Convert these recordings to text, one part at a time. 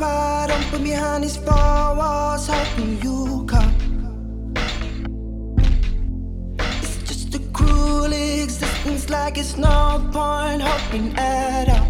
wide open behind these four walls, hoping you come. It's just a cruel existence, like it's no point hoping at all.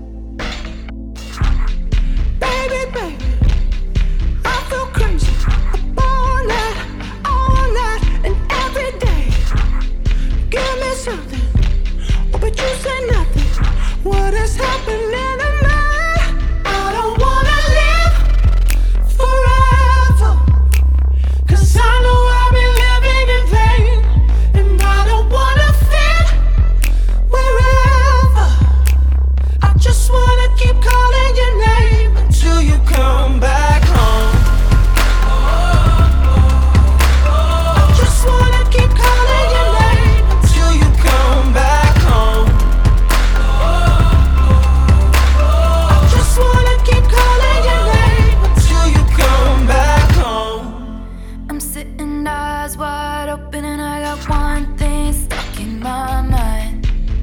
Baby, baby, I feel crazy up all night, and every day. Give me something, oh, but you say nothing. What is happening to me? I don't wanna live forever, 'cause I know I've been living in vain, and I don't wanna fit wherever. I just wanna keep calling your name until you come back home. I just wanna keep calling your name until you come back home. I just wanna keep calling your name until you come back home. I'm sitting eyes wide open and I got one thing stuck in my mind.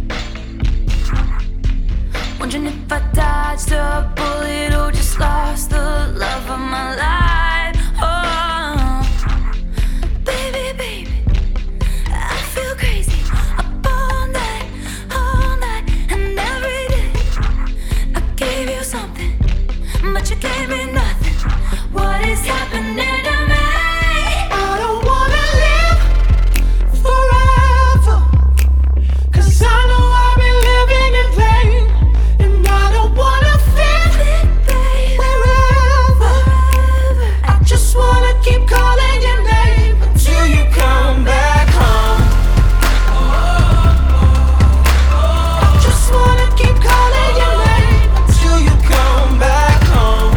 Wondering if I dodged a bullet or just lost the love of my life. Oh, baby, baby, I feel crazy up all night, and every day. I gave you something, but you gave me nothing. What is happening to me? I don't wanna live forever, 'cause I know I've been living in vain, and I don't wanna fit wherever. I just wanna keep calling your name until you come back home. I just wanna keep calling your name until you come back home.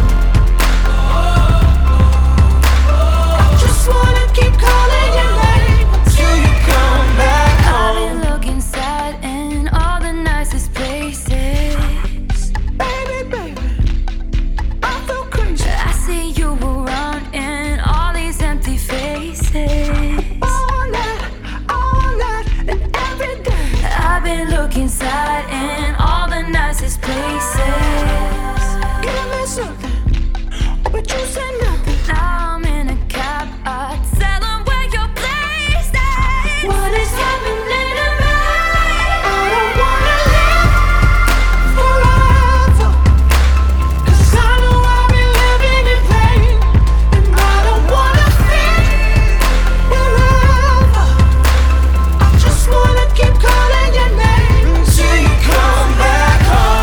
I just wanna keep calling your name until you come back I've home. been looking sad in all the nicest places. Baby, baby, I feel crazy. I see you around in all these empty faces. All night, and every day. I've been looking sad in all the nicest places. Give me something, oh, but you say nothing. Now I'm in a cab, I tell them where your place is. What is happening to me? I don't wanna live forever, 'cause I know I've been living in vain, and I don't wanna fit wherever. I just wanna keep calling your name until you come back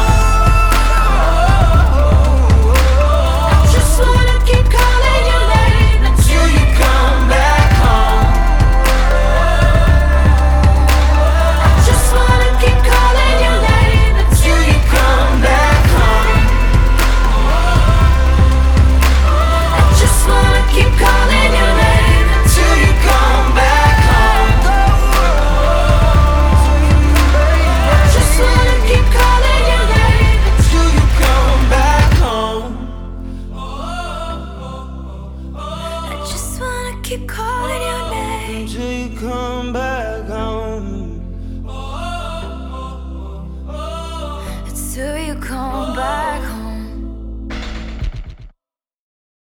home. I just wanna keep calling your name until you come back home. I just wanna keep calling your name until you come back home. I just wanna keep calling your name until you come back home. I just wanna keep calling your name until you come back home. I just wanna keep calling your name Until you come back home. until you come back.